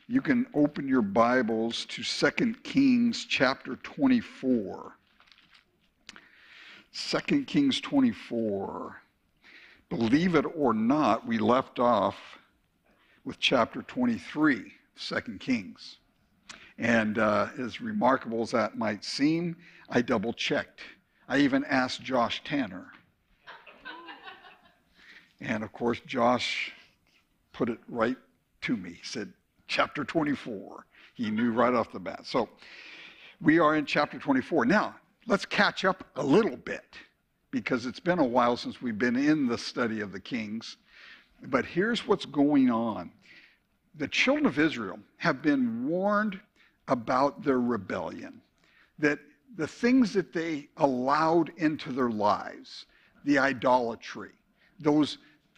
you can open your Bibles to 2 Kings chapter 24. 2 Kings 24. Believe it or not, we left off with chapter 23, 2 Kings. And as remarkable as that might seem, I double-checked. I even asked Josh Tanner. And of course, Josh put it right to me. He said, chapter 24. He knew right off the bat. So we are in chapter 24. Now, let's catch up a little bit, because it's been a while since we've been in the study of the Kings. But here's what's going on. The children of Israel have been warned about their rebellion, that the things that they allowed into their lives, the idolatry, those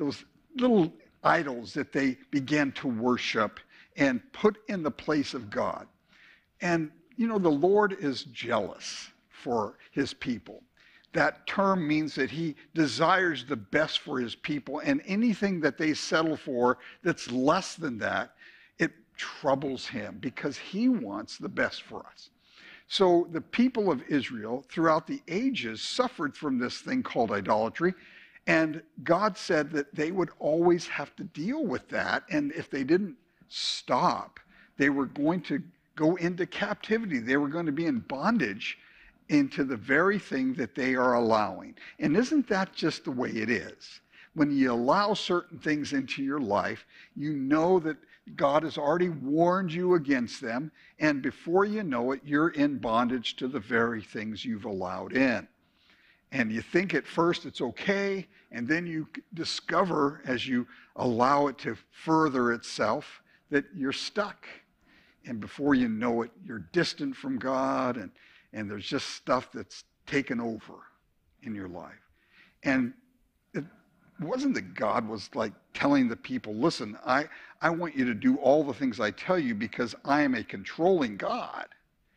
little idols that they began to worship and put in the place of God. And, you know, the Lord is jealous for his people. That term means that he desires the best for his people, and anything that they settle for that's less than that, it troubles him because he wants the best for us. So the people of Israel throughout the ages suffered from this thing called idolatry, and God said that they would always have to deal with that, and if they didn't stop, they were going to go into captivity. They were going to be in bondage into the very thing that they are allowing. And isn't that just the way it is? When you allow certain things into your life, you know that God has already warned you against them, and before you know it, you're in bondage to the very things you've allowed in. And you think at first it's okay, and then you discover as you allow it to further itself that you're stuck. And before you know it, you're distant from God, and there's just stuff that's taken over in your life. And it wasn't that God was like telling the people, listen, I want you to do all the things I tell you because I am a controlling God.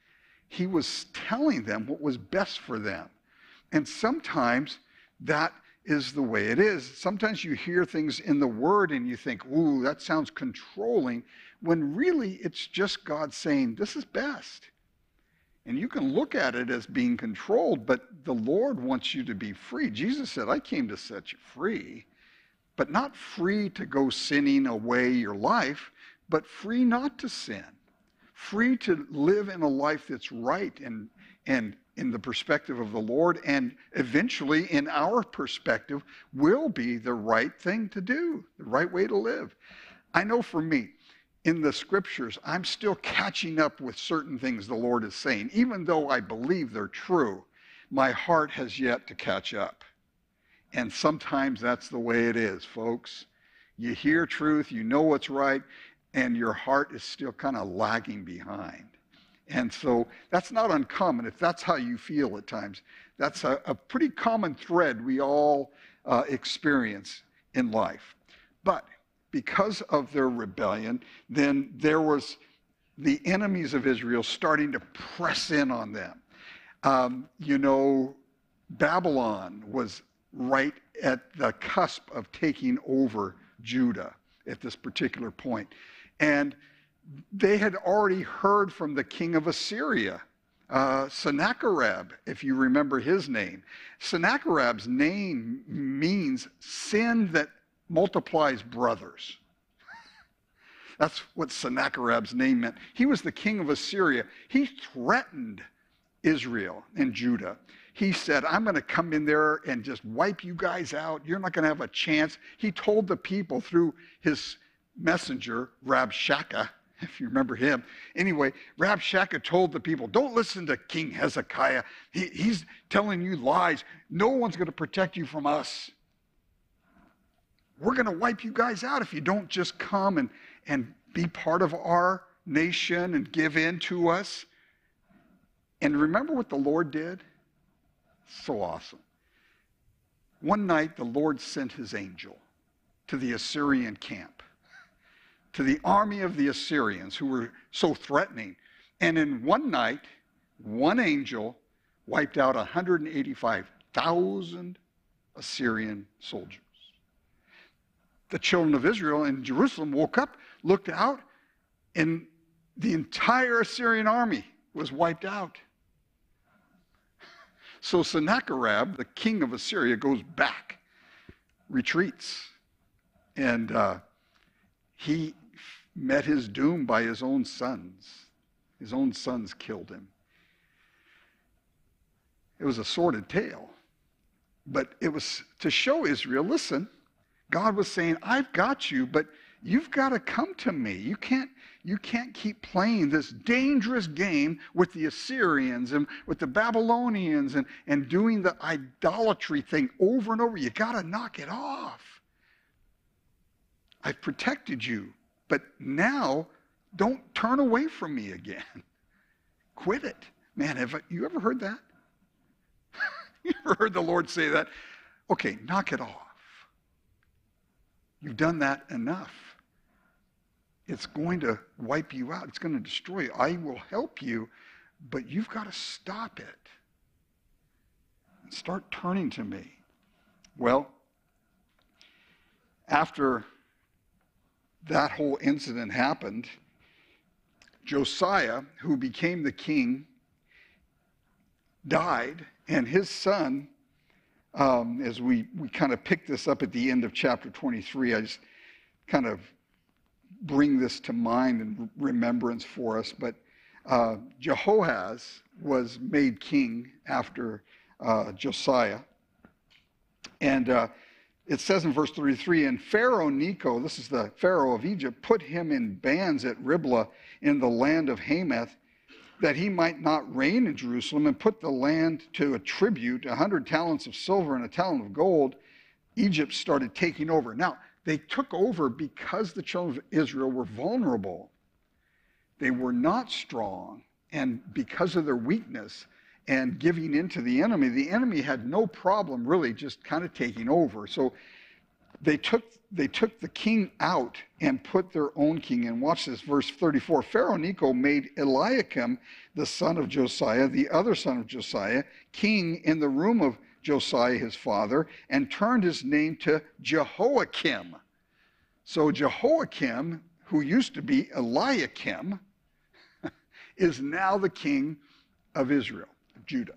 He was telling them what was best for them. And sometimes that is the way it is. Sometimes you hear things in the Word and you think, ooh, that sounds controlling, when really it's just God saying, this is best. And you can look at it as being controlled, but the Lord wants you to be free. Jesus said, I came to set you free, but not free to go sinning away your life, but free not to sin. Free to live in a life that's right and in the perspective of the Lord, and eventually in our perspective will be the right thing to do, the right way to live. I know for me, in the scriptures, I'm still catching up with certain things the Lord is saying. Even though I believe they're true, my heart has yet to catch up. And sometimes that's the way it is, folks. You hear truth, you know what's right, and your heart is still kind of lagging behind. And so that's not uncommon. If that's how you feel at times, that's a pretty common thread we all experience in life. But because of their rebellion, then there was the enemies of Israel starting to press in on them. Babylon was right at the cusp of taking over Judah at this particular point. And they had already heard from the king of Assyria, Sennacherib, if you remember his name. Sennacherib's name means sin that multiplies brothers. That's what Sennacherib's name meant. He was the king of Assyria. He threatened Israel and Judah. He said, I'm going to come in there and just wipe you guys out. You're not going to have a chance. He told the people through his messenger, Rabshakeh, if you remember him. Anyway, Rabshakeh told the people, don't listen to King Hezekiah. He's telling you lies. No one's going to protect you from us. We're going to wipe you guys out if you don't just come and be part of our nation and give in to us. And remember what the Lord did? So awesome. One night, the Lord sent his angel to the Assyrian camp, to the army of the Assyrians who were so threatening. And in one night, one angel wiped out 185,000 Assyrian soldiers. The children of Israel in Jerusalem woke up, looked out, and the entire Assyrian army was wiped out. So Sennacherib, the king of Assyria, goes back, retreats, and he met his doom by his own sons. His own sons killed him. It was a sordid tale, but it was to show Israel, listen, God was saying, I've got you, but you've got to come to me. You can't keep playing this dangerous game with the Assyrians and with the Babylonians and doing the idolatry thing over and over. You got to knock it off. I've protected you, but now don't turn away from me again. Quit it. Man, have you ever heard that? You ever heard the Lord say that? Okay, knock it off. You've done that enough. It's going to wipe you out. It's going to destroy you. I will help you, but you've got to stop it. And start turning to me. Well, after that whole incident happened, Josiah, who became the king, died, and his son, as we kind of pick this up at the end of chapter 23, I just kind of bring this to mind and remembrance for us, but Jehoahaz was made king after Josiah. And it says in verse 33, and Pharaoh Necho, this is the Pharaoh of Egypt, put him in bands at Riblah in the land of Hamath, that he might not reign in Jerusalem, and put the land to a tribute, 100 talents of silver and a talent of gold. Egypt started taking over. Now, they took over because the children of Israel were vulnerable. They were not strong, and because of their weakness and giving in to the enemy had no problem really just kind of taking over. So they took the king out and put their own king in. Watch this, verse 34. Pharaoh Necho made Eliakim, the son of Josiah, the other son of Josiah, king in the room of Josiah his father, and turned his name to Jehoiakim. So Jehoiakim, who used to be Eliakim, is now the king of Israel, of Judah.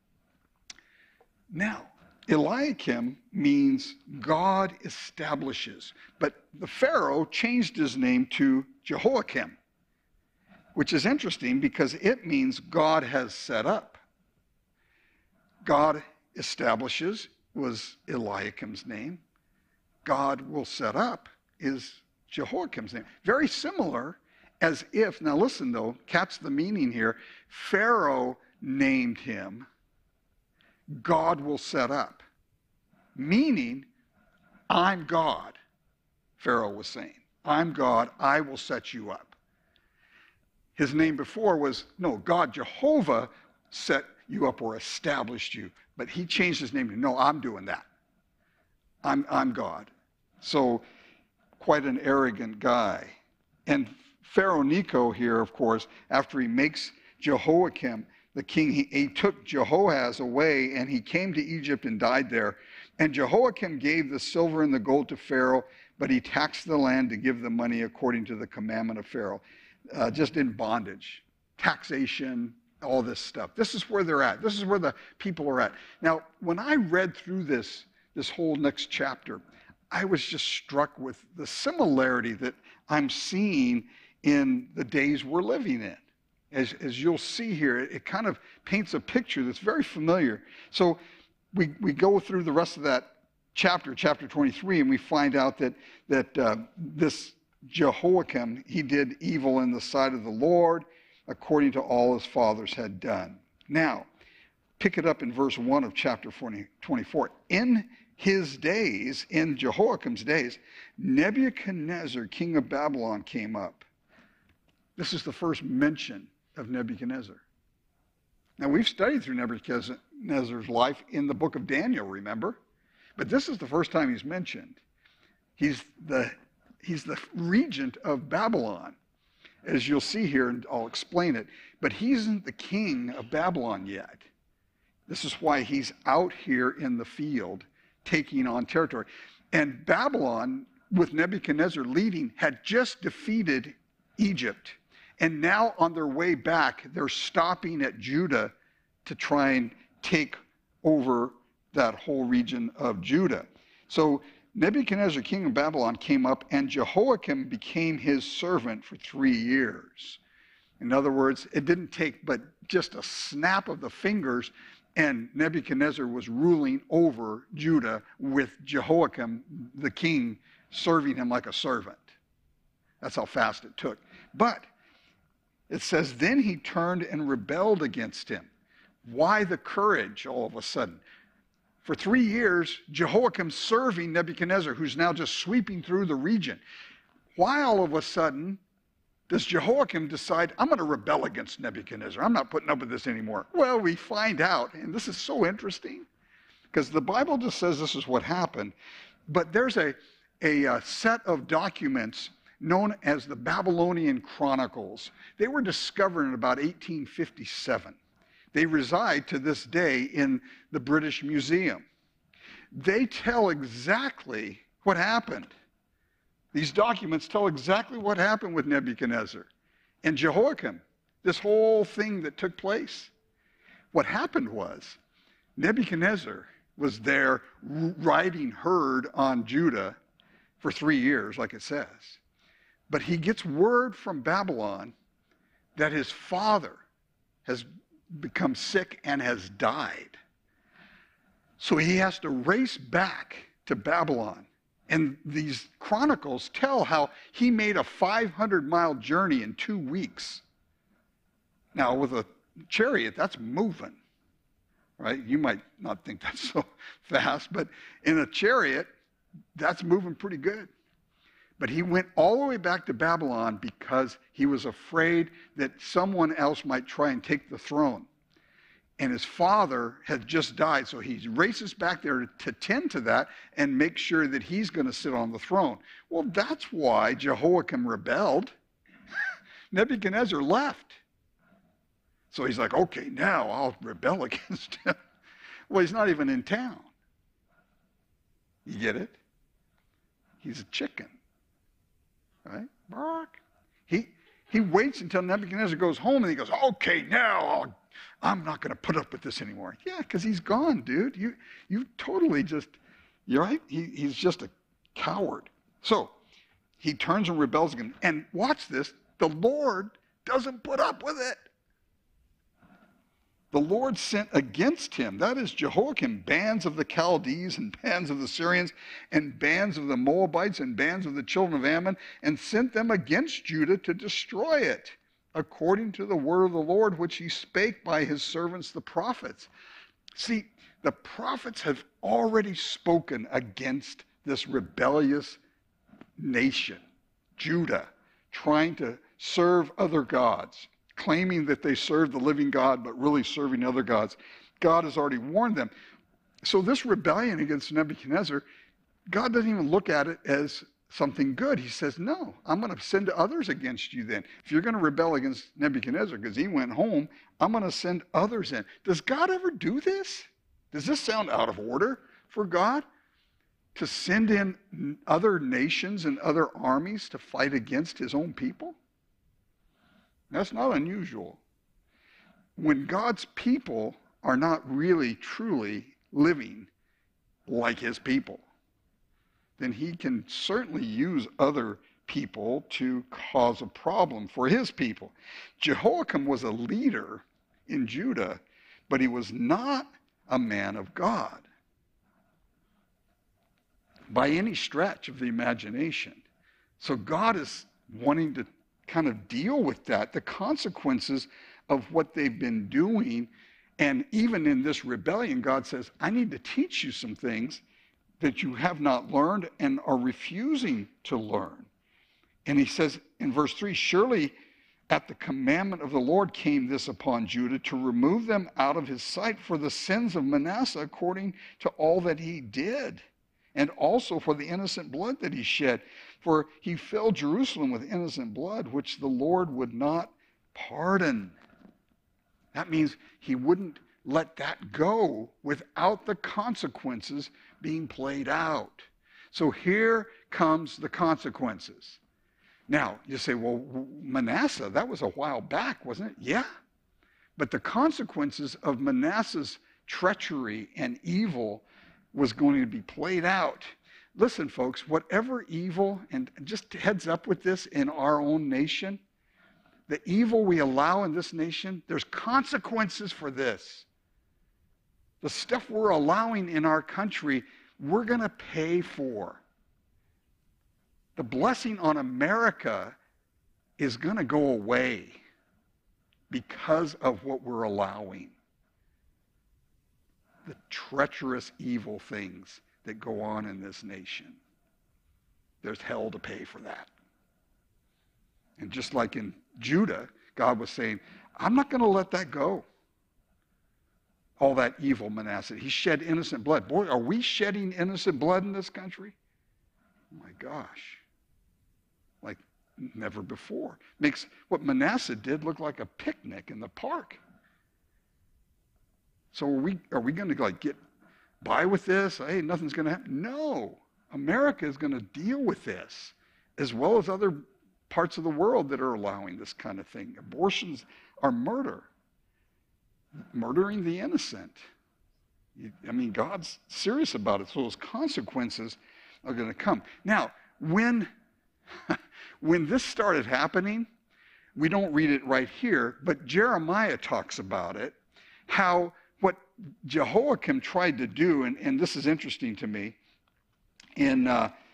Now, Eliakim means God establishes, but the Pharaoh changed his name to Jehoiakim, which is interesting because it means God has set up. God establishes was Eliakim's name. God will set up is Jehoiakim's name. Very similar as if, now listen though, catch the meaning here, Pharaoh named him, God will set up. Meaning, I'm God, Pharaoh was saying. I'm God, I will set you up. His name before was, no, God, Jehovah set you up or established you. But he changed his name to, no, I'm doing that. I'm God. So, quite an arrogant guy. And Pharaoh Necho here, of course, after he makes Jehoiakim the king, he took Jehoahaz away, and he came to Egypt and died there. And Jehoiakim gave the silver and the gold to Pharaoh, but he taxed the land to give the money according to the commandment of Pharaoh. Just in bondage, taxation, all this stuff. This is where they're at. This is where the people are at. Now, when I read through this whole next chapter, I was just struck with the similarity that I'm seeing in the days we're living in. As you'll see here, it kind of paints a picture that's very familiar. So we go through the rest of that chapter 23, and we find out that this Jehoiakim, he did evil in the sight of the Lord, according to all his fathers had done. Now, pick it up in verse 1 of chapter 24. In his days, in Jehoiakim's days, Nebuchadnezzar, king of Babylon, came up. This is the first mention of Nebuchadnezzar. Now, we've studied through Nebuchadnezzar's life in the book of Daniel, remember? But this is the first time he's mentioned. He's the regent of Babylon, as you'll see here, and I'll explain it. But he isn't the king of Babylon yet. This is why he's out here in the field, taking on territory. And Babylon, with Nebuchadnezzar leading, had just defeated Egypt. And now on their way back, they're stopping at Judah to try and take over that whole region of Judah. So Nebuchadnezzar, king of Babylon, came up, and Jehoiakim became his servant for 3 years. In other words, it didn't take but just a snap of the fingers, and Nebuchadnezzar was ruling over Judah with Jehoiakim, the king, serving him like a servant. That's how fast it took. But it says, then he turned and rebelled against him. Why the courage all of a sudden? For 3 years, Jehoiakim's serving Nebuchadnezzar, who's now just sweeping through the region. Why all of a sudden does Jehoiakim decide, I'm going to rebel against Nebuchadnezzar? I'm not putting up with this anymore. Well, we find out, and this is so interesting, because the Bible just says this is what happened, but there's a set of documents known as the Babylonian Chronicles. They were discovered in about 1857. They reside to this day in the British Museum. They tell exactly what happened. These documents tell exactly what happened with Nebuchadnezzar and Jehoiakim, this whole thing that took place. What happened was Nebuchadnezzar was there riding herd on Judah for 3 years, like it says. But he gets word from Babylon that his father has become sick and has died. So he has to race back to Babylon. And these chronicles tell how he made a 500-mile journey in 2 weeks. Now, with a chariot, that's moving, right? You might not think that's so fast, but in a chariot, that's moving pretty good. But he went all the way back to Babylon because he was afraid that someone else might try and take the throne. And his father had just died, so he races back there to tend to that and make sure that he's going to sit on the throne. Well, that's why Jehoiakim rebelled. Nebuchadnezzar left. So he's like, okay, now I'll rebel against him. Well, he's not even in town. You get it? He's a chicken. Right? Bark. He waits until Nebuchadnezzar goes home and he goes, okay, now I'm not going to put up with this anymore. Yeah, because he's gone, dude. You totally just, you're right. He's just a coward. So he turns and rebels again. And watch this. The Lord doesn't put up with it. The Lord sent against him, that is Jehoiakim, bands of the Chaldees and bands of the Syrians and bands of the Moabites and bands of the children of Ammon, and sent them against Judah to destroy it, according to the word of the Lord, which he spake by his servants the prophets. See, the prophets have already spoken against this rebellious nation, Judah, trying to serve other gods, claiming that they serve the living God, but really serving other gods. God has already warned them. So this rebellion against Nebuchadnezzar, God doesn't even look at it as something good. He says, no, I'm going to send others against you then. If you're going to rebel against Nebuchadnezzar because he went home, I'm going to send others in. Does God ever do this? Does this sound out of order for God? To send in other nations and other armies to fight against his own people? That's not unusual. When God's people are not really, truly living like his people, then he can certainly use other people to cause a problem for his people. Jehoiakim was a leader in Judah, but he was not a man of God by any stretch of the imagination. So God is wanting to kind of deal with that, the consequences of what they've been doing. And even in this rebellion, God says, I need to teach you some things that you have not learned and are refusing to learn. And he says in verse 3, surely at the commandment of the Lord came this upon Judah, to remove them out of his sight for the sins of Manasseh according to all that he did, and also for the innocent blood that he shed. For he filled Jerusalem with innocent blood, which the Lord would not pardon. That means he wouldn't let that go without the consequences being played out. So here comes the consequences. Now, you say, well, Manasseh, that was a while back, wasn't it? Yeah. But the consequences of Manasseh's treachery and evil was going to be played out. Listen, folks, whatever evil, and just heads up with this in our own nation, the evil we allow in this nation, there's consequences for this. The stuff we're allowing in our country, we're going to pay for. The blessing on America is going to go away because of what we're allowing. The treacherous, evil things that go on in this nation. There's hell to pay for that. And just like in Judah, God was saying, I'm not going to let that go. All that evil, Manasseh. He shed innocent blood. Boy, are we shedding innocent blood in this country? Oh my gosh. Like never before. Makes what Manasseh did look like a picnic in the park. So are we going to like get by with this? Hey, nothing's going to happen. No. America is going to deal with this, as well as other parts of the world that are allowing this kind of thing. Abortions are murder. Murdering the innocent. I mean, God's serious about it, so those consequences are going to come. Now, when this started happening, we don't read it right here, but Jeremiah talks about it, how what Jehoiakim tried to do, and this is interesting to me, in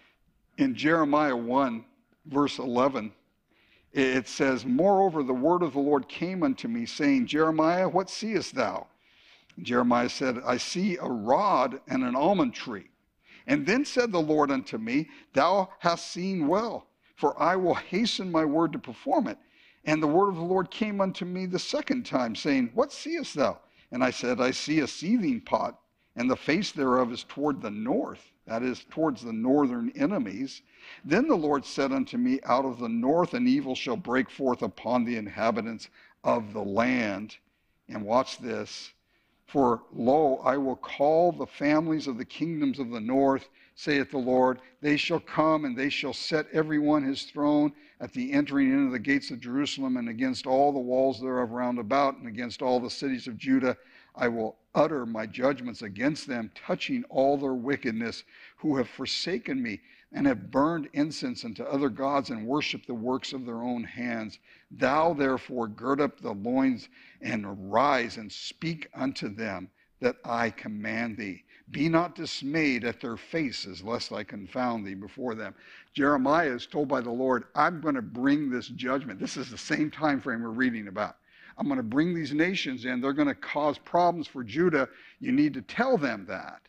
Jeremiah 1, verse 11, it says, moreover, the word of the Lord came unto me, saying, Jeremiah, what seest thou? And Jeremiah said, I see a rod and an almond tree. And then said the Lord unto me, thou hast seen well, for I will hasten my word to perform it. And the word of the Lord came unto me the second time, saying, what seest thou? And I said, I see a seething pot, and the face thereof is toward the north, that is, towards the northern enemies. Then the Lord said unto me, out of the north an evil shall break forth upon the inhabitants of the land. And watch this. For lo, I will call the families of the kingdoms of the north, saith the Lord. They shall come, and they shall set every one his throne at the entering into the gates of Jerusalem, and against all the walls thereof round about, and against all the cities of Judah. I will utter my judgments against them, touching all their wickedness, who have forsaken me, and have burned incense unto other gods, and worshipped the works of their own hands. Thou therefore gird up the loins, and arise, and speak unto them, that I command thee. Be not dismayed at their faces, lest I confound thee before them. Jeremiah is told by the Lord, I'm going to bring this judgment. This is the same time frame we're reading about. I'm going to bring these nations in. They're going to cause problems for Judah. You need to tell them that.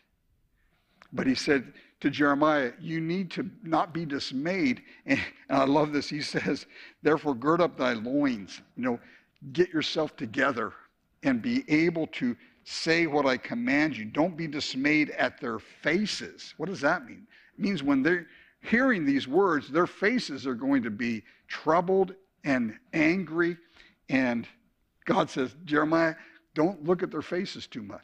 But he said to Jeremiah, you need to not be dismayed. And I love this. He says, therefore gird up thy loins. Get yourself together and be able to say what I command you. Don't be dismayed at their faces. What does that mean? It means when they're hearing these words, their faces are going to be troubled and angry. And God says, Jeremiah, don't look at their faces too much.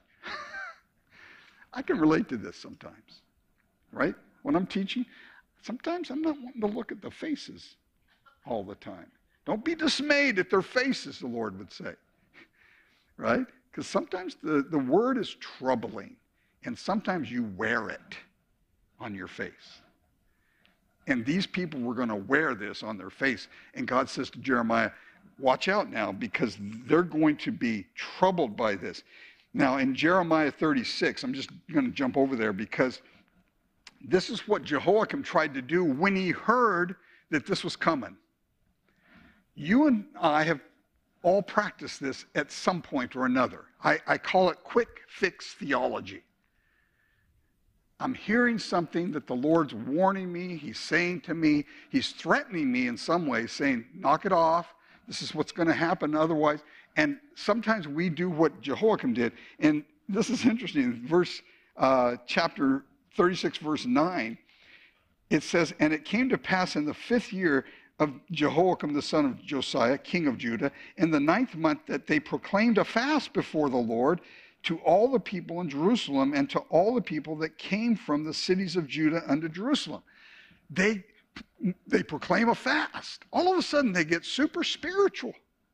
I can relate to this sometimes, right? When I'm teaching, sometimes I'm not wanting to look at the faces all the time. Don't be dismayed at their faces, the Lord would say, right? Because sometimes the word is troubling, and sometimes you wear it on your face. And these people were going to wear this on their face. And God says to Jeremiah, watch out now, because they're going to be troubled by this. Now, in Jeremiah 36, I'm just going to jump over there, because this is what Jehoiakim tried to do when he heard that this was coming. You and I have all practiced this at some point or another. I call it quick fix theology. I'm hearing something that the Lord's warning me, he's saying to me, he's threatening me in some ways, saying, knock it off. This is what's going to happen otherwise. And sometimes we do what Jehoiakim did. And this is interesting. Chapter 36, verse 9, it says, and it came to pass in the 5th year of Jehoiakim the son of Josiah, king of Judah, in the 9th month, that they proclaimed a fast before the Lord to all the people in Jerusalem, and to all the people that came from the cities of Judah unto Jerusalem. They they proclaim a fast. All of a sudden, they get super spiritual.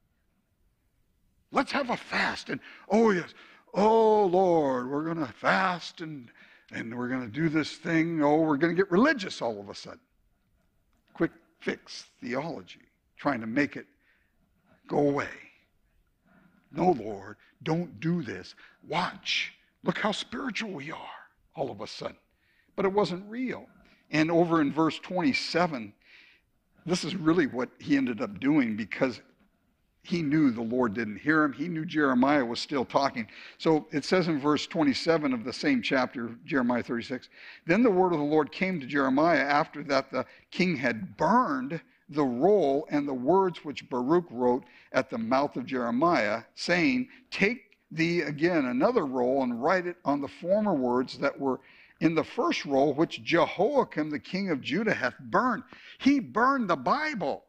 Let's have a fast. And, oh, yes, oh, Lord, we're going to fast and we're going to do this thing. Oh, we're going to get religious all of a sudden. Quick fix theology, trying to make it go away. No, Lord, don't do this. Watch. Look how spiritual we are all of a sudden. But it wasn't real. And over in verse 27, this is really what he ended up doing, because he knew the Lord didn't hear him. He knew Jeremiah was still talking. So it says in verse 27 of the same chapter, Jeremiah 36, then the word of the Lord came to Jeremiah after that the king had burned the roll and the words which Baruch wrote at the mouth of Jeremiah, saying, take thee again another roll and write it on the former words that were in the first roll, which Jehoiakim the king of Judah hath burned. He burned the Bible.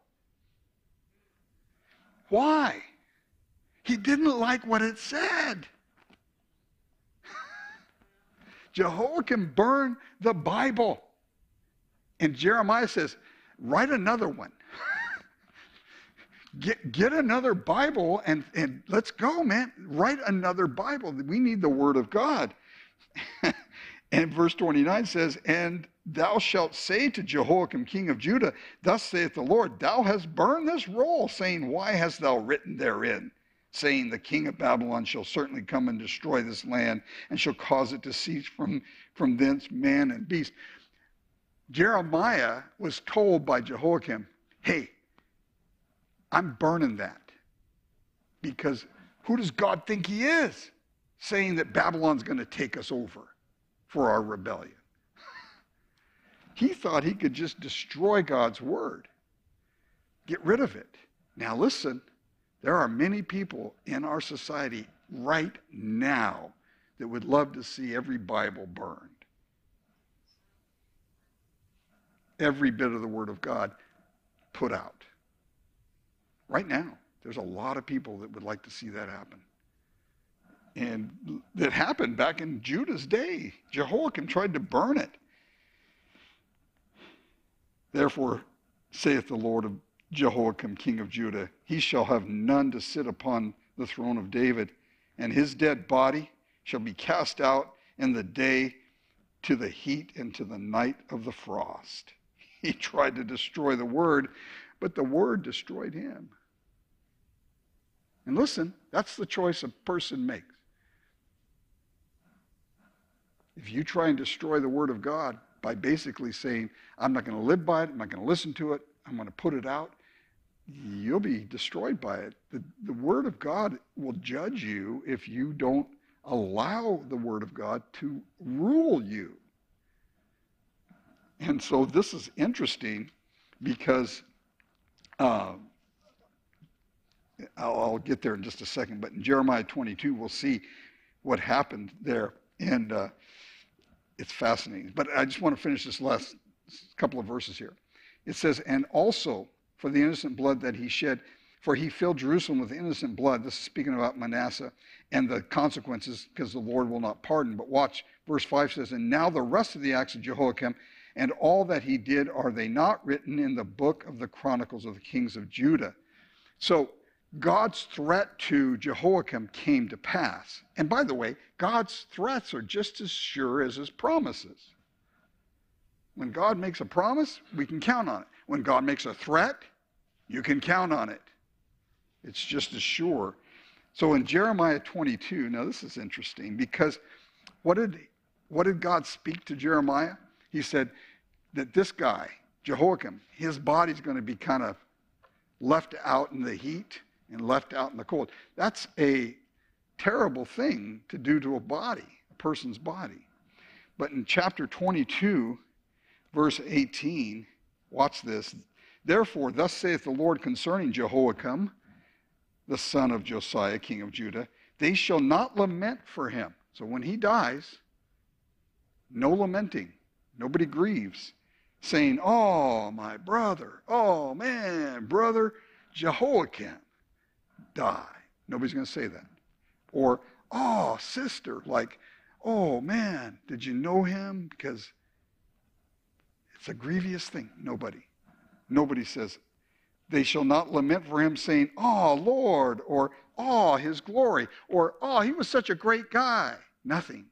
Why? He didn't like what it said. Jehoiakim burned the Bible. And Jeremiah says, write another one. Get another Bible and let's go, man. Write another Bible. We need the word of God. And verse 29 says, and thou shalt say to Jehoiakim king of Judah, thus saith the Lord, thou hast burned this roll, saying, why hast thou written therein, saying, the king of Babylon shall certainly come and destroy this land, and shall cause it to cease from thence man and beast. Jeremiah was told by Jehoiakim, hey, I'm burning that. Because who does God think he is, saying that Babylon's going to take us over for our rebellion? He thought he could just destroy God's word, get rid of it. Now listen, there are many people in our society right now that would love to see every Bible burned. Every bit of the word of God put out. Right now, there's a lot of people that would like to see that happen. And that happened back in Judah's day. Jehoiakim tried to burn it. Therefore, saith the Lord of Jehoiakim, king of Judah, he shall have none to sit upon the throne of David, and his dead body shall be cast out in the day to the heat and to the night of the frost. He tried to destroy the word, but the word destroyed him. And listen, that's the choice a person makes. If you try and destroy the word of God by basically saying, I'm not going to live by it, I'm not going to listen to it, I'm going to put it out, you'll be destroyed by it. The word of God will judge you if you don't allow the word of God to rule you. And so this is interesting because I'll get there in just a second, but in Jeremiah 22, we'll see what happened there. And it's fascinating. But I just want to finish this last couple of verses here. It says, and also for the innocent blood that he shed, for he filled Jerusalem with innocent blood. This is speaking about Manasseh and the consequences, because the Lord will not pardon. But watch, verse 5 says, and now the rest of the acts of Jehoiakim and all that he did, are they not written in the book of the Chronicles of the kings of Judah? So God's threat to Jehoiakim came to pass. And by the way, God's threats are just as sure as his promises. When God makes a promise, we can count on it. When God makes a threat, you can count on it. It's just as sure. So in Jeremiah 22, now this is interesting, because what did God speak to Jeremiah? He said that this guy, Jehoiakim, his body's going to be kind of left out in the heat and left out in the cold. That's a terrible thing to do to a body, a person's body. But in chapter 22, verse 18, watch this. Therefore, thus saith the Lord concerning Jehoiakim, the son of Josiah, king of Judah, they shall not lament for him. So when he dies, no lamenting. Nobody grieves, saying, oh, my brother, oh, man, brother Jehoiakim died. Nobody's going to say that. Or, oh, sister, like, oh, man, did you know him? Because It's a grievous thing. Nobody says, they shall not lament for him, saying, "Oh, Lord," or "Oh, his glory," or "Oh, he was such a great guy." Nothing.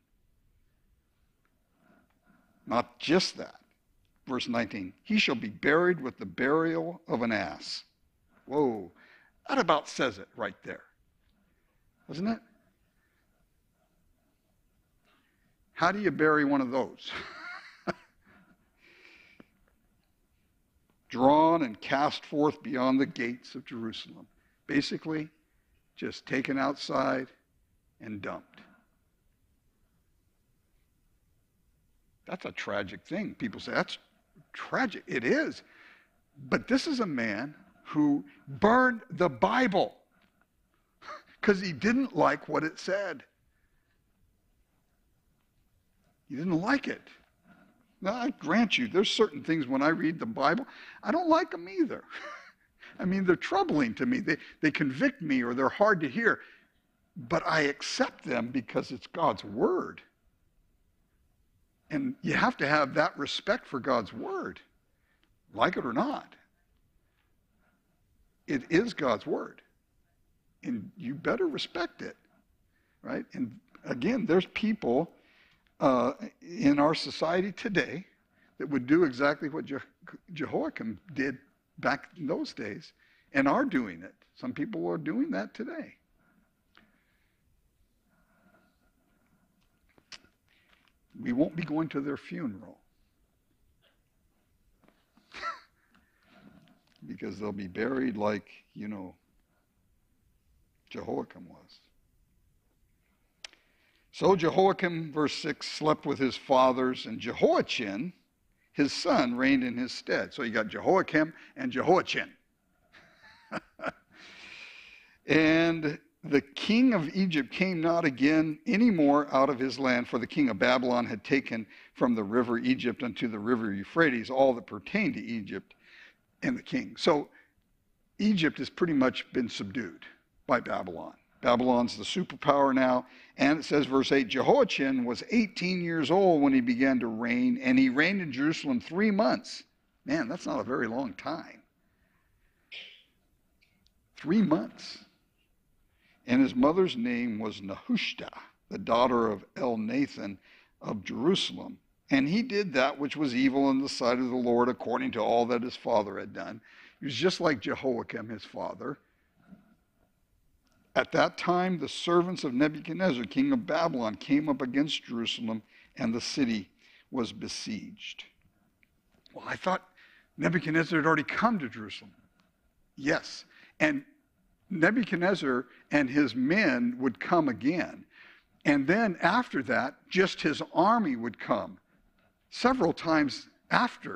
Not just that. Verse 19, he shall be buried with the burial of an ass. Whoa, that about says it right there, doesn't it? How do you bury one of those? Drawn and cast forth beyond the gates of Jerusalem. Basically, just taken outside and dumped. That's a tragic thing. People say, that's tragic. It is. But this is a man who burned the Bible because he didn't like what it said. He didn't like it. Now, I grant you, there's certain things when I read the Bible, I don't like them either. I mean, they're troubling to me. They convict me, or they're hard to hear. But I accept them because it's God's Word. And you have to have that respect for God's Word, like it or not. It is God's Word. And you better respect it, right? And again, there's people in our society today that would do exactly what Jehoiakim did back in those days and are doing it. Some people are doing that today. We won't be going to their funeral because they'll be buried like, Jehoiakim was. So Jehoiakim, verse 6, slept with his fathers, and Jehoiachin, his son, reigned in his stead. So you got Jehoiakim and Jehoiachin. And the king of Egypt came not again any more out of his land, for the king of Babylon had taken from the river Egypt unto the river Euphrates all that pertained to Egypt and the king. So Egypt has pretty much been subdued by Babylon. Babylon's the superpower now. And it says, verse 8, Jehoiachin was 18 years old when he began to reign, and he reigned in Jerusalem 3 months. Man, that's not a very long time. 3 months. And his mother's name was Nehushta, the daughter of Elnathan of Jerusalem. And he did that which was evil in the sight of the Lord, according to all that his father had done. He was just like Jehoiakim, his father. At that time, the servants of Nebuchadnezzar, king of Babylon, came up against Jerusalem, and the city was besieged. Well, I thought Nebuchadnezzar had already come to Jerusalem. Yes. And Nebuchadnezzar and his men would come again. And then after that, just his army would come several times after.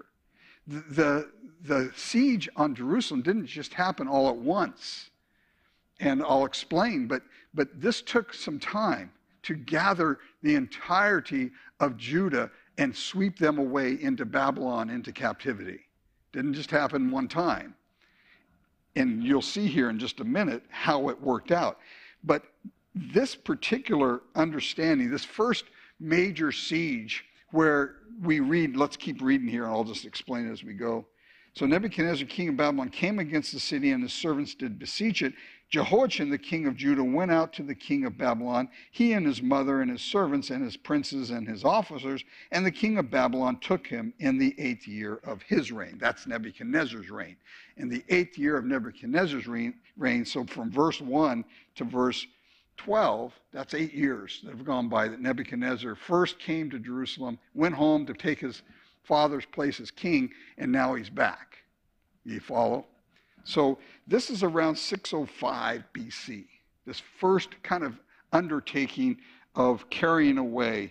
The siege on Jerusalem didn't just happen all at once. And I'll explain, but this took some time to gather the entirety of Judah and sweep them away into Babylon, into captivity. Didn't just happen one time. And you'll see here in just a minute how it worked out. But this particular understanding, this first major siege where we read, let's keep reading here and I'll just explain it as we go. So Nebuchadnezzar, king of Babylon, came against the city, and his servants did besiege it. Jehoiachin, the king of Judah, went out to the king of Babylon, he and his mother and his servants and his princes and his officers, and the king of Babylon took him in the 8th year of his reign. That's Nebuchadnezzar's reign. In the 8th year of Nebuchadnezzar's reign, so from verse 1 to verse 12, that's 8 years that have gone by that Nebuchadnezzar first came to Jerusalem, went home to take his father's place as king, and now he's back. You follow? So this is around 605 BC, this first kind of undertaking of carrying away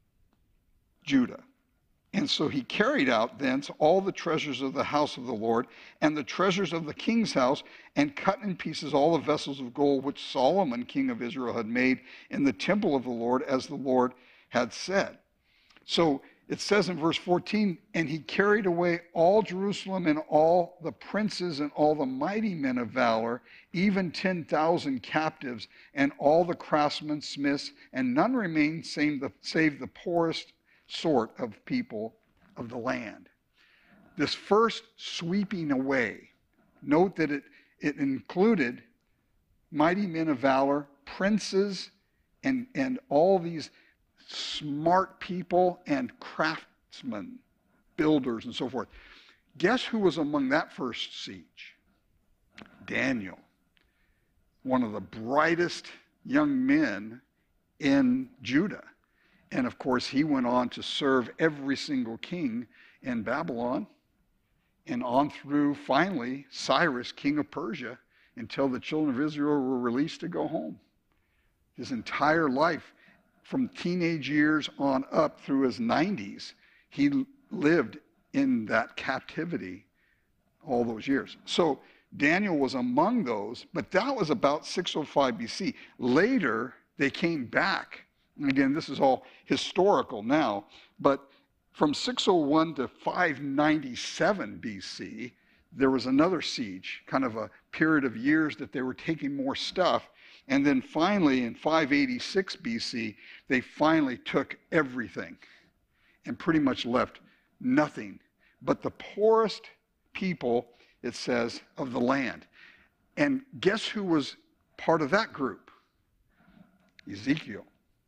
Judah. And so he carried out thence all the treasures of the house of the Lord and the treasures of the king's house, and cut in pieces all the vessels of gold which Solomon, king of Israel, had made in the temple of the Lord, as the Lord had said. So it says in verse 14, and he carried away all Jerusalem and all the princes and all the mighty men of valor, even 10,000 captives, and all the craftsmen, smiths, and none remained save the poorest sort of people of the land. this first sweeping away, note that it included mighty men of valor, princes, and all these smart people and craftsmen, builders, and so forth. Guess who was among that first siege? Daniel, one of the brightest young men in Judah. And of course, he went on to serve every single king in Babylon and on through, finally, Cyrus, king of Persia, until the children of Israel were released to go home. His entire life, from teenage years on up through his 90s, he lived in that captivity all those years. So Daniel was among those, but that was about 605 BC. Later, they came back. And again, this is all historical now, but from 601 to 597 BC, there was another siege, kind of a period of years that they were taking more stuff. And then finally, in 586 BC, they finally took everything and pretty much left nothing but the poorest people, it says, of the land. And guess who was part of that group? Ezekiel.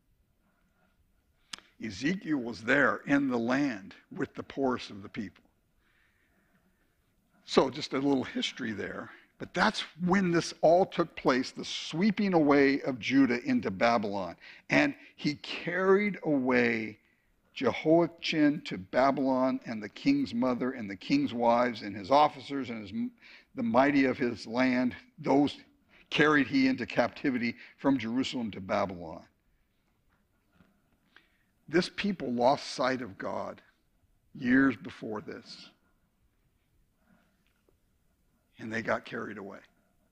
Ezekiel was there in the land with the poorest of the people. So just a little history there. But that's when this all took place, the sweeping away of Judah into Babylon. And he carried away Jehoiachin to Babylon, and the king's mother and the king's wives and his officers and the mighty of his land. Those carried he into captivity from Jerusalem to Babylon. This people lost sight of God years before this. And they got carried away.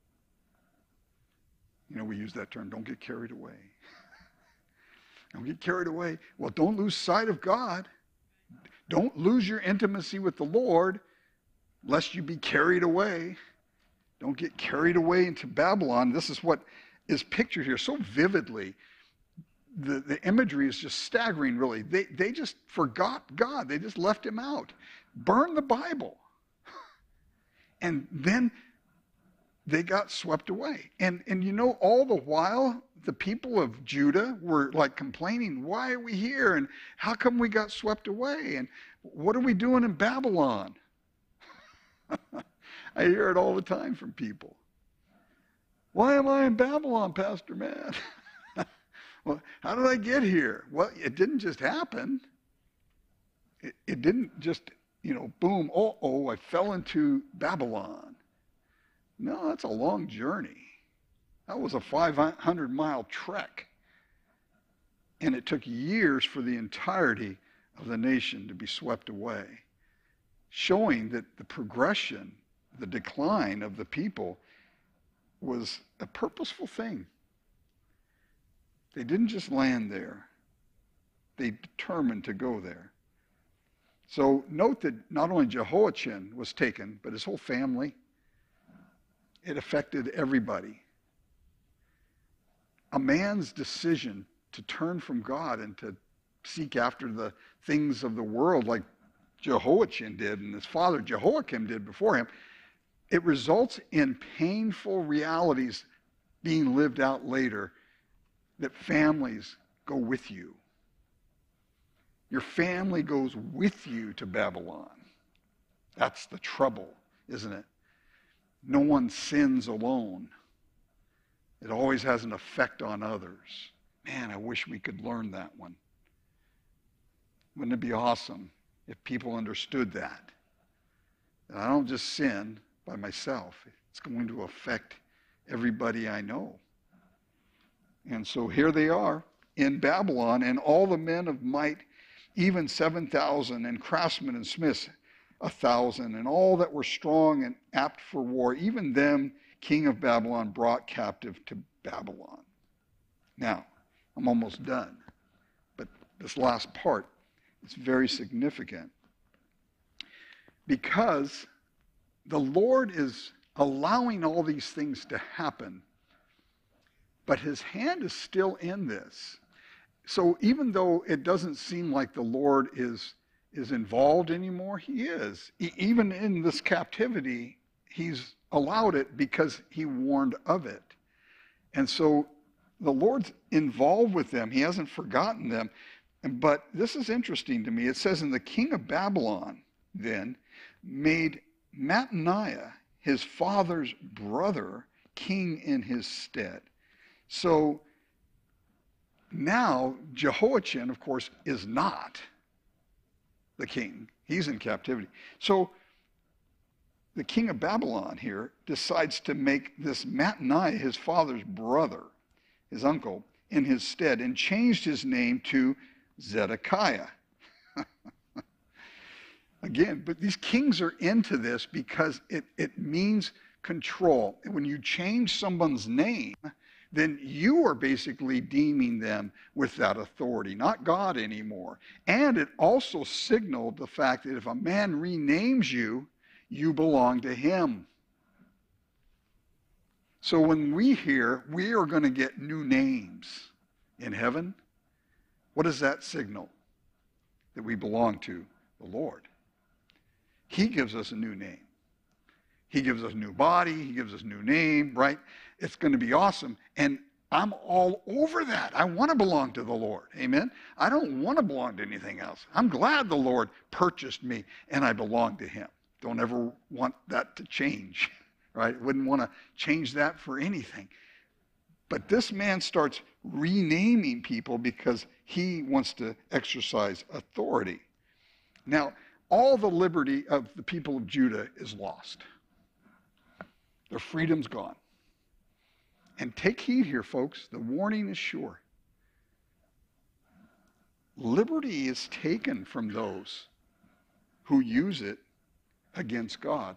You know, we use that term, don't get carried away. Don't get carried away. Well, don't lose sight of God. Don't lose your intimacy with the Lord, lest you be carried away. Don't get carried away into Babylon. This is what is pictured here so vividly. The imagery is just staggering, really. They just forgot God. They just left him out. Burn the Bible. And then they got swept away. And you know, all the while, the people of Judah were like complaining, why are we here? And how come we got swept away? And what are we doing in Babylon? I hear it all the time from people. Why am I in Babylon, Pastor Matt? Well, how did I get here? Well, it didn't just happen. It didn't just, boom, I fell into Babylon. No, that's a long journey. That was a 500-mile trek. And it took years for the entirety of the nation to be swept away, showing that the progression, the decline of the people was a purposeful thing. They didn't just land there. They determined to go there. So note that not only Jehoiachin was taken, but his whole family. It affected everybody. A man's decision to turn from God and to seek after the things of the world like Jehoiachin did and his father Jehoiakim did before him, it results in painful realities being lived out later that families go with you. Your family goes with you to Babylon. That's the trouble, isn't it? No one sins alone. It always has an effect on others. Man, I wish we could learn that one. Wouldn't it be awesome if people understood that? That I don't just sin by myself. It's going to affect everybody I know. And so here they are in Babylon, and all the men of might, even 7,000, and craftsmen and smiths, 1,000, and all that were strong and apt for war, even them king of Babylon brought captive to Babylon. Now, I'm almost done, but this last part is very significant because the Lord is allowing all these things to happen, but his hand is still in this. So even though it doesn't seem like the Lord is is involved anymore? He is. Even in this captivity, he's allowed it because he warned of it. And so the Lord's involved with them. He hasn't forgotten them. But this is interesting to me. It says, and the king of Babylon then made Mattaniah, his father's brother, king in his stead. So now Jehoiachin, of course, is not the king. He's in captivity. So the king of Babylon here decides to make this Mattaniah, his father's brother, his uncle, in his stead, and changed his name to Zedekiah. Again, but these kings are into this because it means control. And when you change someone's name, then you are basically deeming them with that authority, not God anymore. And it also signaled the fact that if a man renames you, you belong to him. So when we hear we are going to get new names in heaven, what does that signal? That we belong to the Lord. He gives us a new name. He gives us a new body. He gives us a new name, right? It's going to be awesome. And I'm all over that. I want to belong to the Lord. Amen? I don't want to belong to anything else. I'm glad the Lord purchased me and I belong to him. Don't ever want that to change, right? Wouldn't want to change that for anything. But this man starts renaming people because he wants to exercise authority. Now, all the liberty of the people of Judah is lost. Their freedom's gone. And take heed here, folks. The warning is sure. Liberty is taken from those who use it against God.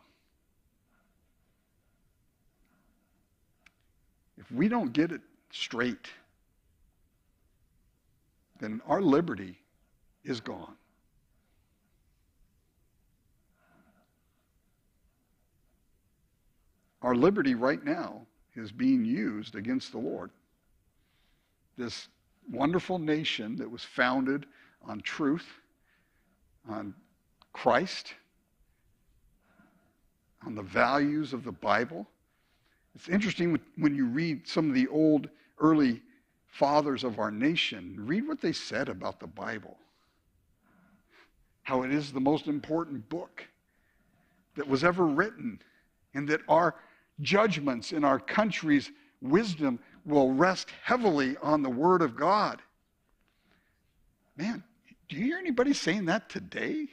If we don't get it straight, then our liberty is gone. Our liberty right now is being used against the Lord. This wonderful nation that was founded on truth, on Christ, on the values of the Bible. It's interesting when you read some of the old, early fathers of our nation, read what they said about the Bible. How it is the most important book that was ever written, and that our judgments in our country's wisdom will rest heavily on the Word of God. Man, do you hear anybody saying that today?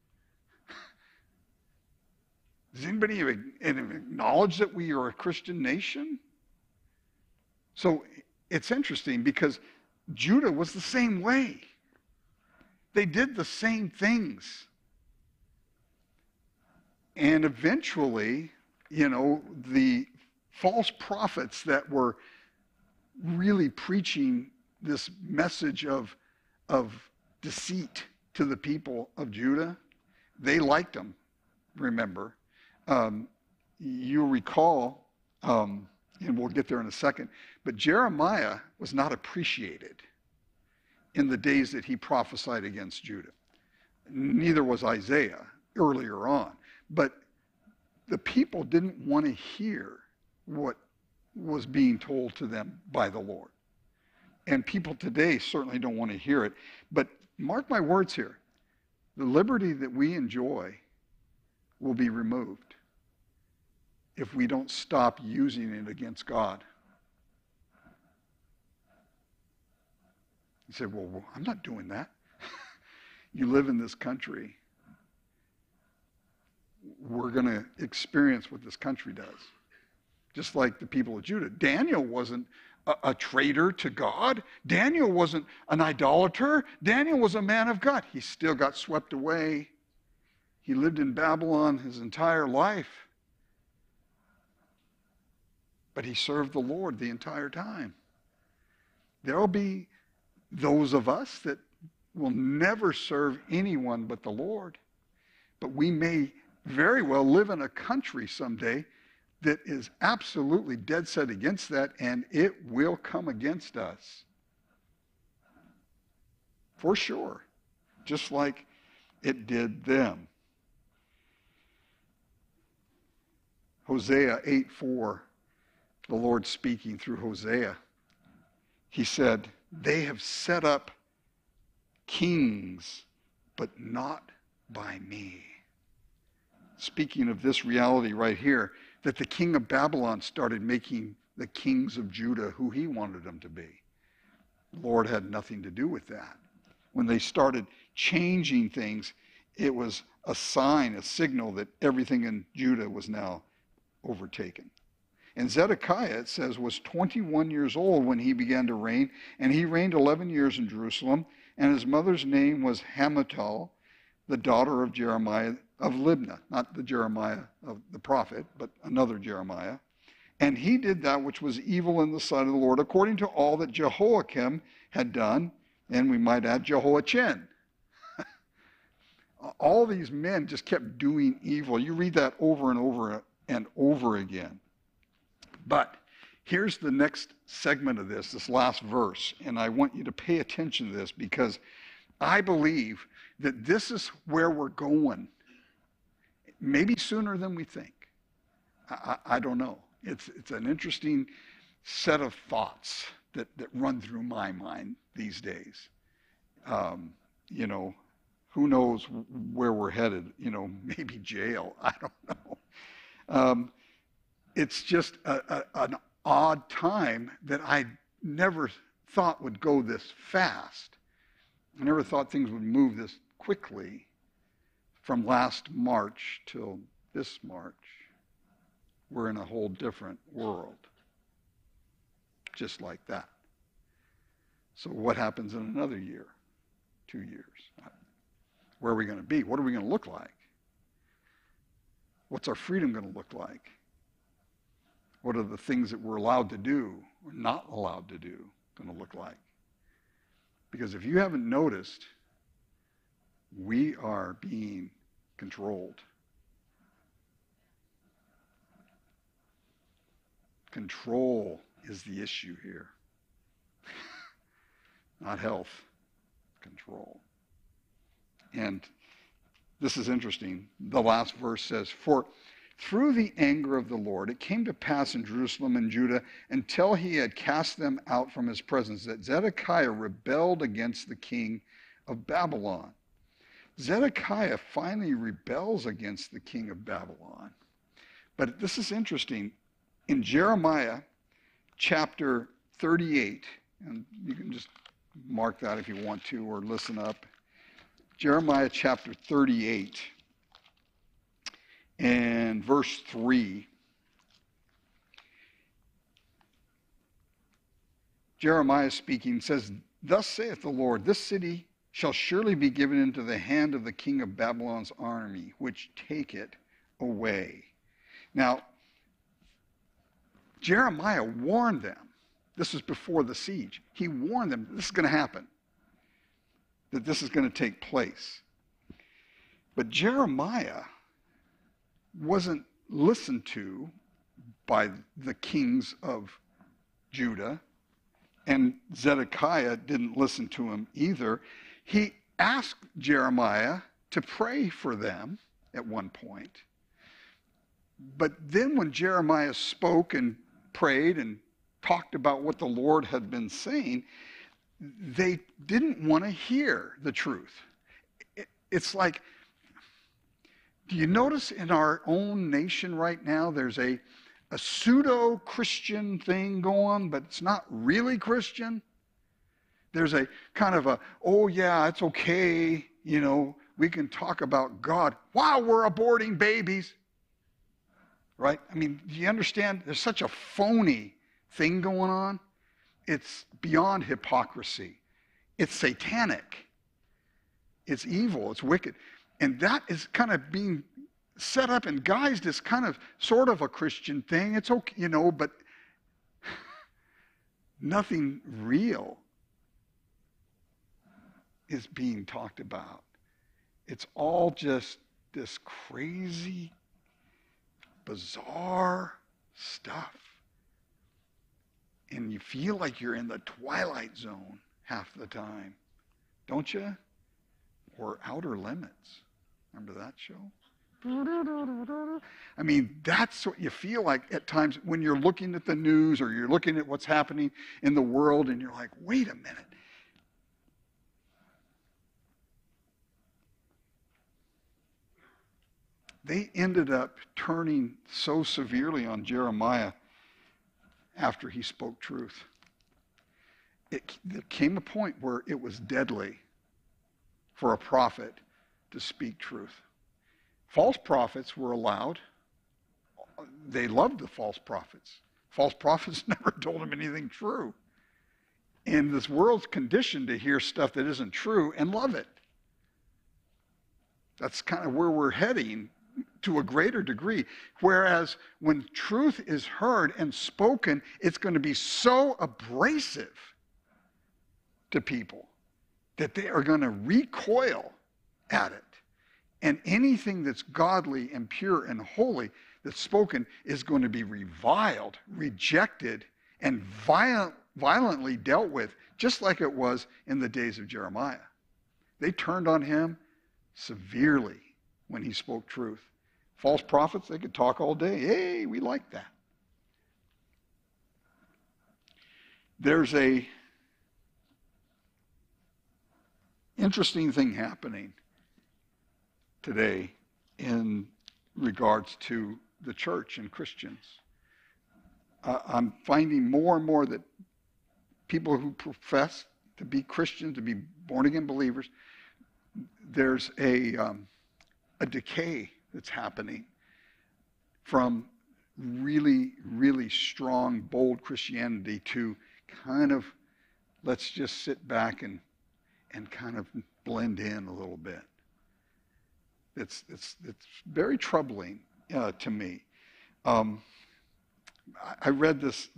Does anybody acknowledge that we are a Christian nation? So it's interesting because Judah was the same way. They did the same things. And eventually, the false prophets that were really preaching this message of deceit to the people of Judah, they liked them, remember. You'll recall, and we'll get there in a second, but Jeremiah was not appreciated in the days that he prophesied against Judah. Neither was Isaiah earlier on. But the people didn't want to hear what was being told to them by the Lord. And people today certainly don't want to hear it. But mark my words here. The liberty that we enjoy will be removed if we don't stop using it against God. You say, well, I'm not doing that. You live in this country. We're going to experience what this country does. Just like the people of Judah. Daniel wasn't a traitor to God. Daniel wasn't an idolater. Daniel was a man of God. He still got swept away. He lived in Babylon his entire life. But he served the Lord the entire time. There will be those of us that will never serve anyone but the Lord. But we may very well live in a country someday that is absolutely dead set against that, and it will come against us. For sure. Just like It did them. Hosea 8:4, the Lord speaking through Hosea, he said, they have set up kings, but not by me. Speaking of this reality right here, that the king of Babylon started making the kings of Judah who he wanted them to be. The Lord had nothing to do with that. When they started changing things, it was a sign, a signal that everything in Judah was now overtaken. And Zedekiah, it says, was 21 years old when he began to reign, and he reigned 11 years in Jerusalem, and his mother's name was Hamutal, the daughter of Jeremiah of Libnah, not the Jeremiah of the prophet, but another Jeremiah. And he did that which was evil in the sight of the Lord, according to all that Jehoiakim had done, and we might add Jehoiachin. All these men just kept doing evil. You read that over and over and over again. But here's the next segment of this last verse, and I want you to pay attention to this because I believe that this is where we're going. Maybe sooner than we think. I don't know. It's an interesting set of thoughts that run through my mind these days. Who knows where we're headed? Maybe jail. I don't know. It's just an odd time that I never thought would go this fast. I never thought things would move this quickly from last March till this March. We're in a whole different world. Just like that. So what happens in another year, 2 years? Where are we going to be? What are we going to look like? What's our freedom going to look like? What are the things that we're allowed to do or not allowed to do going to look like? Because if you haven't noticed, we are being controlled. Control is the issue here. Not health, control. And this is interesting. The last verse says, for through the anger of the Lord, it came to pass in Jerusalem and Judah until he had cast them out from his presence, that Zedekiah rebelled against the king of Babylon. Zedekiah finally rebels against the king of Babylon. But this is interesting. In Jeremiah chapter 38, and you can just mark that if you want to or listen up. Jeremiah chapter 38 and verse 3. Jeremiah speaking says, thus saith the Lord, this city shall surely be given into the hand of the king of Babylon's army, which take it away. Now, Jeremiah warned them. This was before the siege. He warned them this is going to happen, that this is going to take place. But Jeremiah wasn't listened to by the kings of Judah, and Zedekiah didn't listen to him either. He asked Jeremiah to pray for them at one point. But then when Jeremiah spoke and prayed and talked about what the Lord had been saying, they didn't want to hear the truth. It's like, do you notice in our own nation right now, there's a pseudo-Christian thing going, but it's not really Christian? There's a kind of a, oh yeah, it's okay, we can talk about God while we're aborting babies. Right? I mean, do you understand? There's such a phony thing going on. It's beyond hypocrisy. It's satanic. It's evil. It's wicked. And that is kind of being set up and guised as kind of sort of a Christian thing. It's okay, but nothing real is being talked about. It's all just this crazy, bizarre stuff. And you feel like you're in the twilight zone half the time, don't you? or Outer Limits. Remember that show? I mean, that's what you feel like at times when you're looking at the news or you're looking at what's happening in the world and you're like, wait a minute. They ended up turning so severely on Jeremiah after he spoke truth. There came a point where it was deadly for a prophet to speak truth. False prophets were allowed. They loved the false prophets. False prophets never told them anything true. And this world's conditioned to hear stuff that isn't true and love it. That's kind of where we're heading to a greater degree. Whereas when truth is heard and spoken, it's going to be so abrasive to people that they are going to recoil at it. And anything that's godly and pure and holy that's spoken is going to be reviled, rejected, and violently dealt with, just like it was in the days of Jeremiah. They turned on him severely when he spoke truth. False prophets, they could talk all day. Hey, we like that. There's a interesting thing happening today in regards to the church and Christians. I'm finding more and more that people who profess to be Christians, to be born-again believers, there's a decay that's happening from really, really strong, bold Christianity to kind of, let's just sit back and kind of blend in a little bit. It's very troubling to me. I read this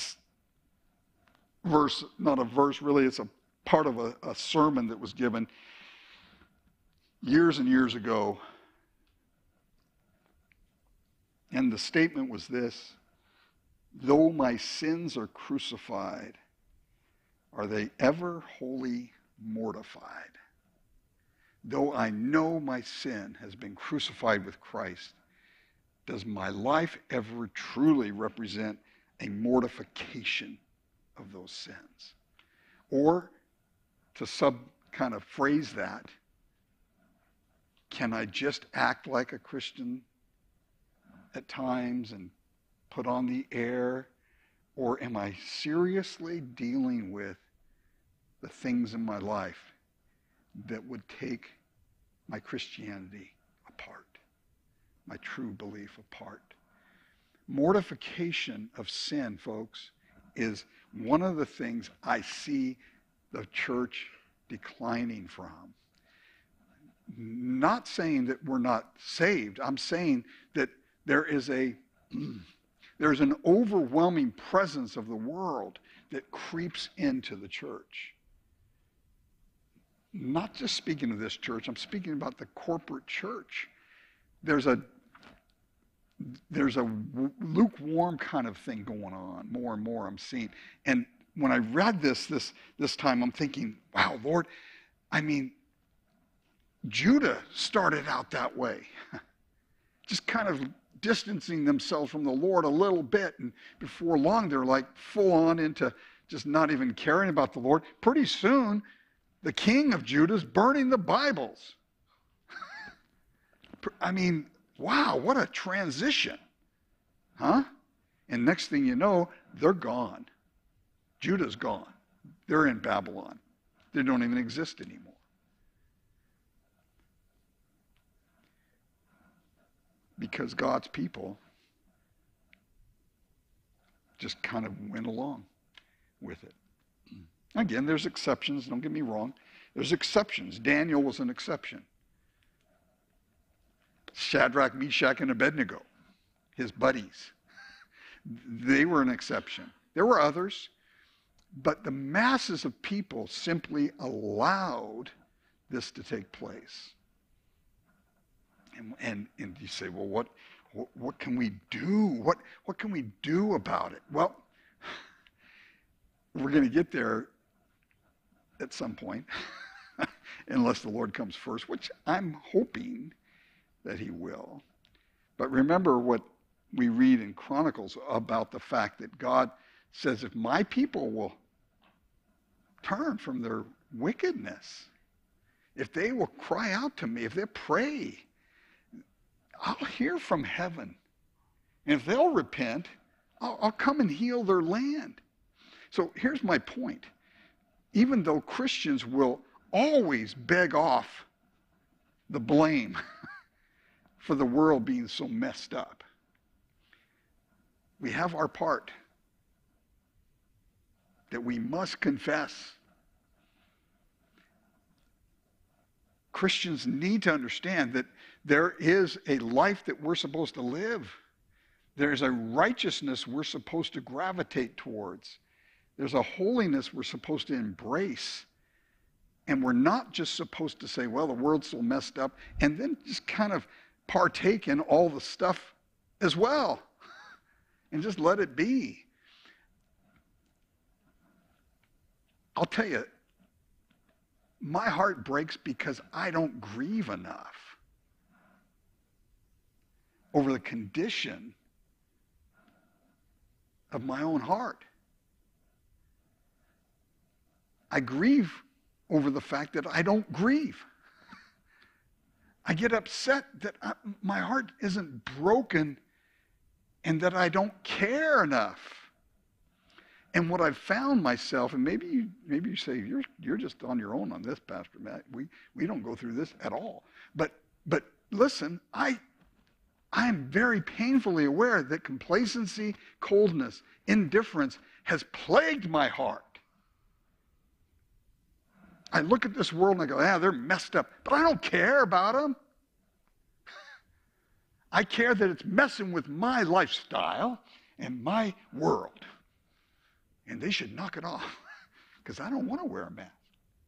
verse, not a verse really, it's a part of a sermon that was given years and years ago. And the statement was this: though my sins are crucified, are they ever wholly mortified? Though I know my sin has been crucified with Christ, does my life ever truly represent a mortification of those sins? Or to kind of phrase that, can I just act like a Christian at times and put on the air? Or am I seriously dealing with the things in my life that would take my Christianity apart, my true belief apart? Mortification of sin, folks, is one of the things I see the church declining from. Not saying that we're not saved. I'm saying that there's an overwhelming presence of the world that creeps into the church. Not just speaking of this church, I'm speaking about the corporate church. There's a lukewarm kind of thing going on, more and more I'm seeing. And when I read this time, I'm thinking, wow, Lord, I mean, Judah started out that way. Just kind of distancing themselves from the Lord a little bit, and before long they're like full on into just not even caring about the Lord. Pretty soon, the king of Judah is burning the Bibles. I mean, wow, what a transition. Huh? And next thing you know, they're gone. Judah's gone. They're in Babylon. They don't even exist anymore. Because God's people just kind of went along with it. Again, there's exceptions, don't get me wrong. There's exceptions. Daniel was an exception. Shadrach, Meshach, and Abednego, his buddies, they were an exception. There were others, but the masses of people simply allowed this to take place. And you say, well, what can we do? What can we do about it? Well, we're going to get there at some point. unless the Lord comes first, which I'm hoping that he will. But remember what we read in Chronicles about the fact that God says, if my people will turn from their wickedness, if they will cry out to me, if they pray, I'll hear from heaven. And if they'll repent, I'll come and heal their land. So here's my point. Even though Christians will always beg off the blame for the world being so messed up, we have our part that we must confess. Christians need to understand that there is a life that we're supposed to live. There's a righteousness we're supposed to gravitate towards. There's a holiness we're supposed to embrace. And we're not just supposed to say, well, the world's so messed up, and then just kind of partake in all the stuff as well and just let it be. I'll tell you, my heart breaks because I don't grieve enough over the condition of my own heart. I grieve over the fact that I don't grieve. I get upset that my heart isn't broken and that I don't care enough. And what I've found myself, and maybe you say, you're just on your own on this, Pastor Matt. We don't go through this at all. But listen, I am very painfully aware that complacency, coldness, indifference has plagued my heart. I look at this world and I go, they're messed up, but I don't care about them. I care that it's messing with my lifestyle and my world. And they should knock it off because I don't want to wear a mask.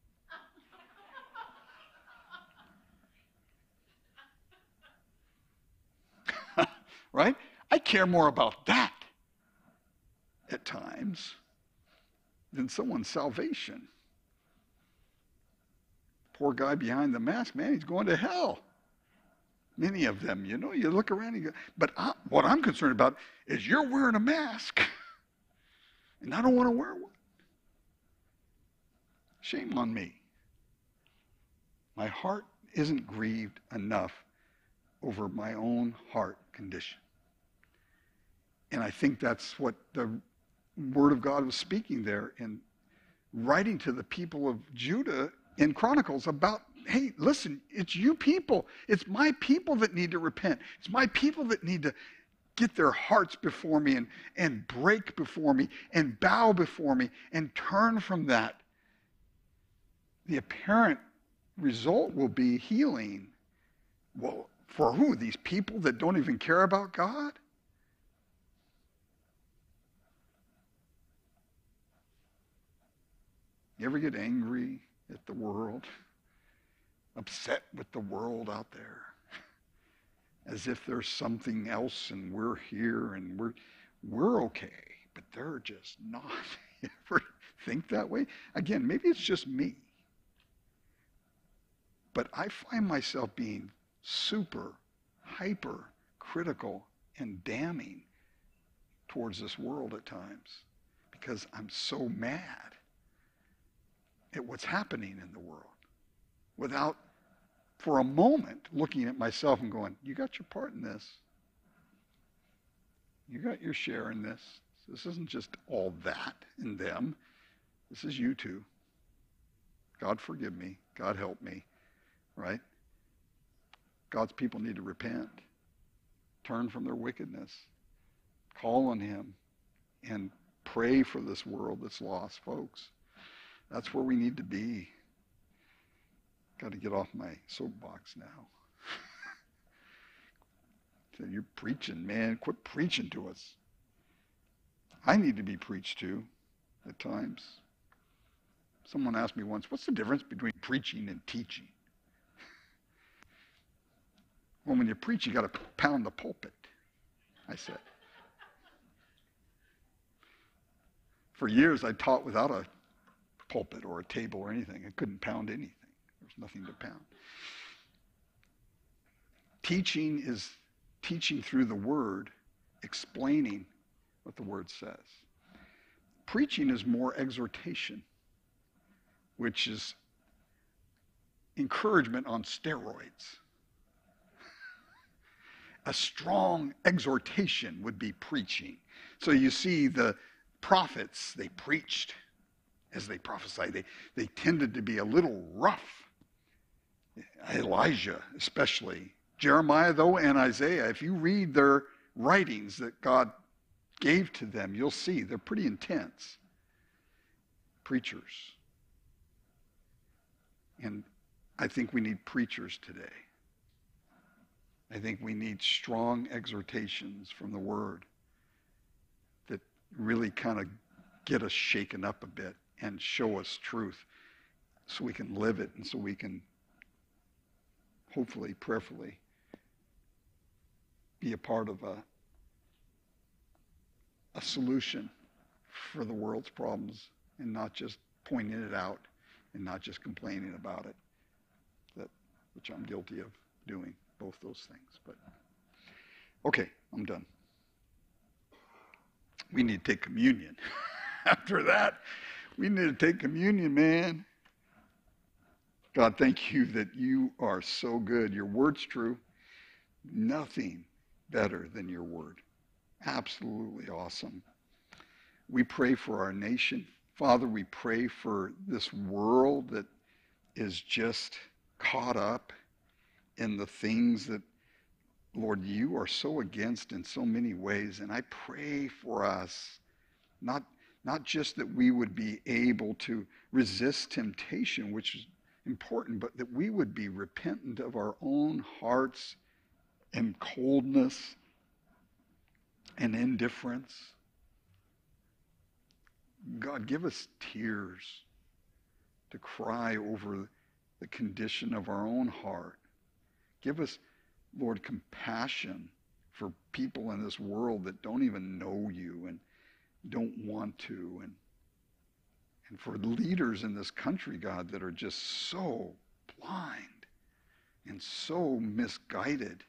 Right? I care more about that at times than someone's salvation. Poor guy behind the mask, man, he's going to hell. Many of them, you look around and you go, but what I'm concerned about is you're wearing a mask and I don't want to wear one. Shame on me. My heart isn't grieved enough over my own heart condition. And I think that's what the Word of God was speaking there in writing to the people of Judah in Chronicles about, hey, listen, it's you people. It's my people that need to repent. It's my people that need to get their hearts before me and break before me and bow before me and turn from that. The apparent result will be healing. Well, for who? These people that don't even care about God? You ever get angry at the world? Upset with the world out there? As if there's something else and we're here and we're okay, but they're just not. You ever think that way? Again, maybe it's just me. But I find myself being super, hyper critical and damning towards this world at times because I'm so mad at what's happening in the world without, for a moment, looking at myself and going, you got your part in this. You got your share in this. This isn't just all that and them. This is you too. God forgive me. God help me. Right? God's people need to repent, turn from their wickedness, call on him, and pray for this world that's lost, folks. That's where we need to be. Got to get off my soapbox now. So you're preaching, man. Quit preaching to us. I need to be preached to at times. Someone asked me once, what's the difference between preaching and teaching? Well, when you preach, you got to pound the pulpit, I said. For years, I taught without a pulpit or a table or anything. I couldn't pound anything. There's nothing to pound. Teaching is teaching through the Word, explaining what the Word says. Preaching is more exhortation, which is encouragement on steroids. A strong exhortation would be preaching. So you see the prophets, they preached as they prophesied. They tended to be a little rough. Elijah especially. Jeremiah, though, and Isaiah, if you read their writings that God gave to them, you'll see they're pretty intense preachers. And I think we need preachers today. I think we need strong exhortations from the Word that really kind of get us shaken up a bit and show us truth so we can live it and so we can hopefully, prayerfully, be a part of a solution for the world's problems and not just pointing it out and not just complaining about it, which I'm guilty of doing, both those things. But okay, I'm done. We need to take communion. After that, we need to take communion, man. God, thank you that you are so good. Your word's true. Nothing better than your word. Absolutely awesome. We pray for our nation. Father, we pray for this world that is just caught up in the things that, Lord, you are so against in so many ways. And I pray for us, not just that we would be able to resist temptation, which is important, but that we would be repentant of our own hearts and coldness and indifference. God, give us tears to cry over the condition of our own heart. Give us, Lord, compassion for people in this world that don't even know you and don't want to, and for leaders in this country, God, that are just so blind and so misguided.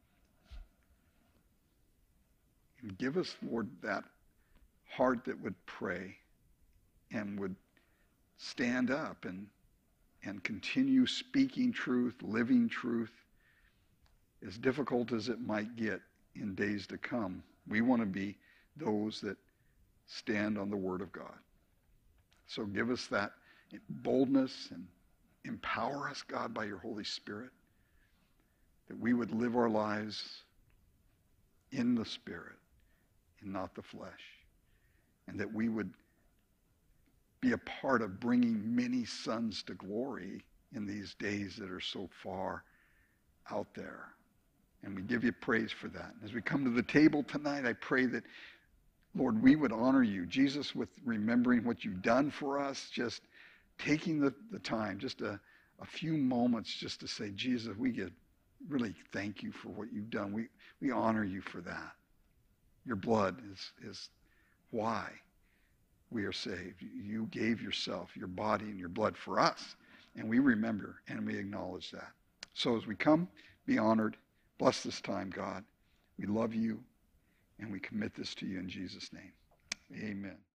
And give us, Lord, that heart that would pray and would stand up and continue speaking truth, living truth, as difficult as it might get in days to come. We want to be those that stand on the Word of God. So give us that boldness and empower us, God, by your Holy Spirit, that we would live our lives in the Spirit and not the flesh, and that we would be a part of bringing many sons to glory in these days that are so far out there. And we give you praise for that. As we come to the table tonight, I pray that, Lord, we would honor you, Jesus, with remembering what you've done for us, just taking the time, just a few moments just to say, Jesus, we really thank you for what you've done. We honor you for that. Your blood is why we are saved. You gave yourself, your body and your blood for us, and we remember and we acknowledge that. So as we come, be honored. Bless this time, God. We love you. And we commit this to you in Jesus' name. Amen.